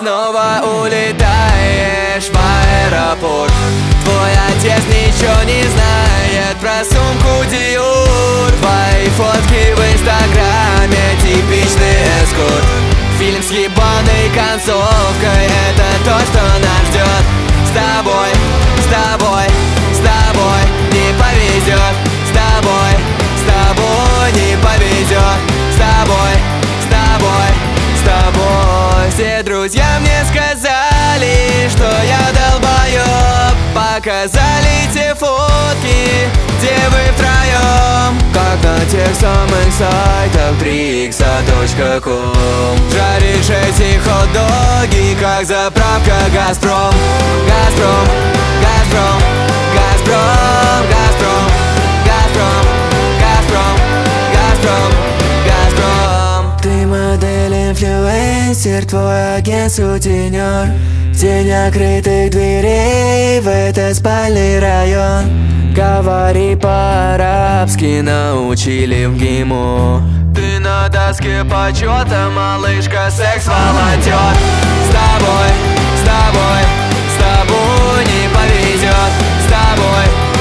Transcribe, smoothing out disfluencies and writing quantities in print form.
снова улетаешь в аэропорт. Твой отец ничего не знает про сумку Dior. Твои фотки в инстаграме, типичный эскорт. Фильм с ебаной концовкой, это то, что нас ждет. С тобой, с тобой, с тобой не повезет. С тобой, с тобой не повезет. С тобой, с тобой, с тобой. Все друзья мне сказали, что я долбоёб. Показали те фотки, где вы втроём, как на тех самых сайтах 3xa.com. Жаришь эти хот-доги, как заправка Газпром. Газпром, Газпром, Газпром, Газпром, Газпром, Газпром, Газпром, Газпром. Ты модель, инфлюенсер, твой агент, сутенер. Тень открытых дверей в этот спальный район. Говори по-арабски, научили в ГИМО. Ты на доске почета, малышка, секс-волонтер. С тобой, с тобой, с тобой не повезет. С тобой,